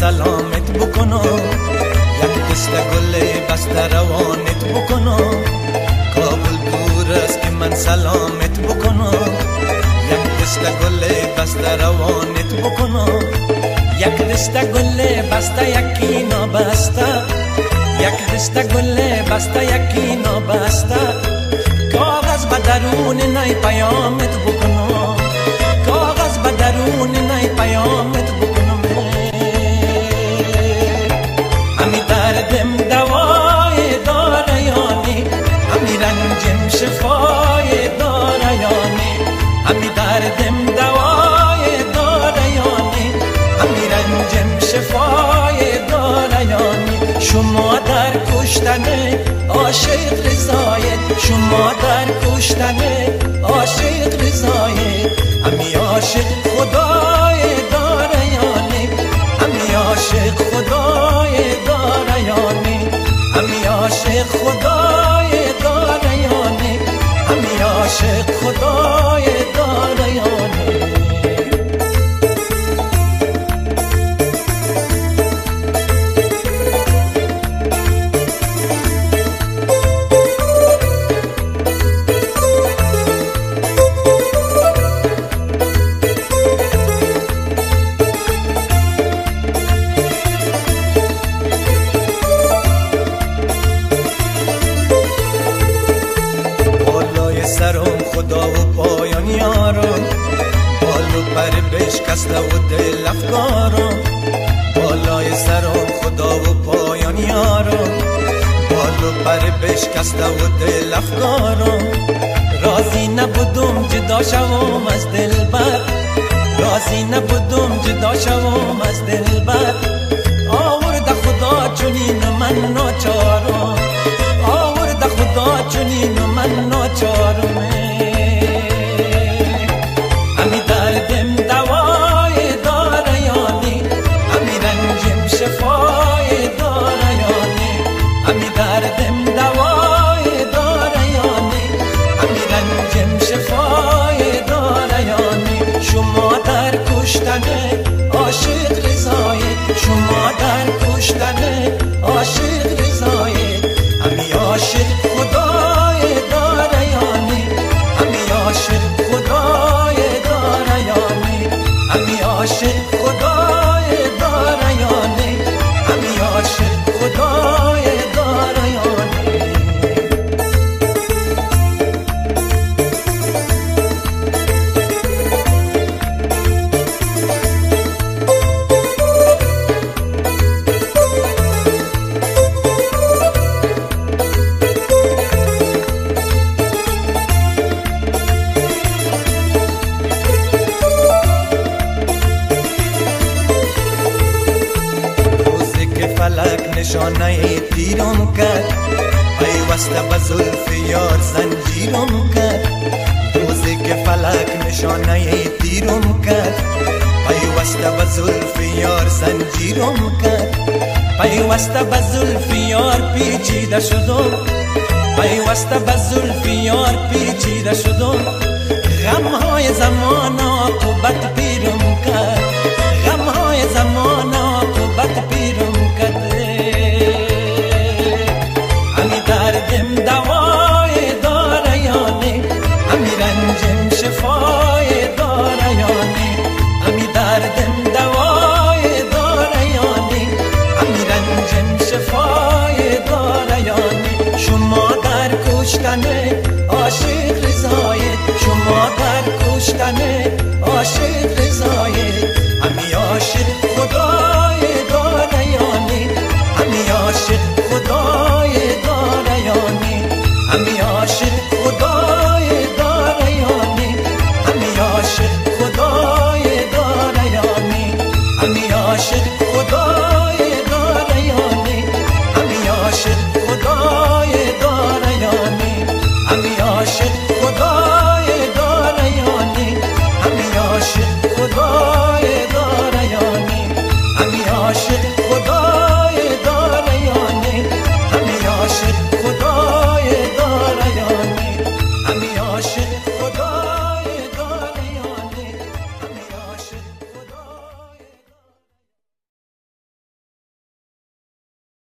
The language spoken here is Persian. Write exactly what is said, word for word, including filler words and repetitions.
سلامت بکنم، یک دست گل بسته روانت بکنم. کابل دور است که من سلامت بکنم، یک دست گل بسته روانت بکنم. یک دست گل بسته یکی نابسته، یک دست گل بسته یکی نابسته. کاغذ به درون نی پیامت بکنم، کاغذ به درون نی پیامت بکنم. همی دردم دوای داره یانی، همی رنجم شفای داره یانی. همی دردم دوای داره یانی، همی رنجم شفای داره یانی. شما در کشتن عاشق رضایت، شما در کشتن عاشق رضایت. همی عاشق خدای داره یانی، همی عاشق خدای داره یانی. همی عاشق خدای داره یانی، همی عاشق خدای داره یانی. خدا و پایان یارم، بالو پر بشکسته و دل افکارم. بالای سرم خدا و پایان یارم، بالو پر بشکسته و دل افکارم. راضی نبودم جدا شوم از دلبر، راضی نبودم جدا شوم از دلبر. آورده خدا چنین من ناچارم، آورده خدا چنین من ناچارم. همی دردم دوای داره یانی، همی رنجم شفای داره یانی. همی دردم دوای داره یانی، همی رنجم شفای داره یانی. شما در کشتن عاشق رضایت، شما در کشتن عاشق رضایت. همی عاشق خدای داره یانی، همی عاشق خدای داره یانی. همی عاشق خدای داره یانی، همی عاشق خدای داره یانی. فلک نشانه تیرم کرد، پیوسته به زلف یار زنجیرم کرد. روزی که فلک نشانه تیرم کرد، پیوسته به زلف یار زنجیرم کرد. پیوسته به زلف یار پیچیده شدم، پیوسته به زلف یار پیچیده شدم. غمهای زمان عاقبت پیرم کرد، غمهای زمان عاقبت پیرم کرد. همی دردم دوای داره یانی، همی رنجم شفای داره یانی. همی دردم دوای داره یانی، همی رنجم شفای داره یانی. شما در کشتن عاشق رضایت، شما در کشتن عاشق رضایت. همی عاشق خدای داره یانی، همی عاشق خدای داره یانی. همی عاشق خدای داره یانی، همی عاشق خدای داره یانی. همی عاشق خدای داره یانی، همی عاشق خدای داره یانی. همی عاشق خدای داره یانی، همی عاشق خدای داره یانی. همی عاشق خدا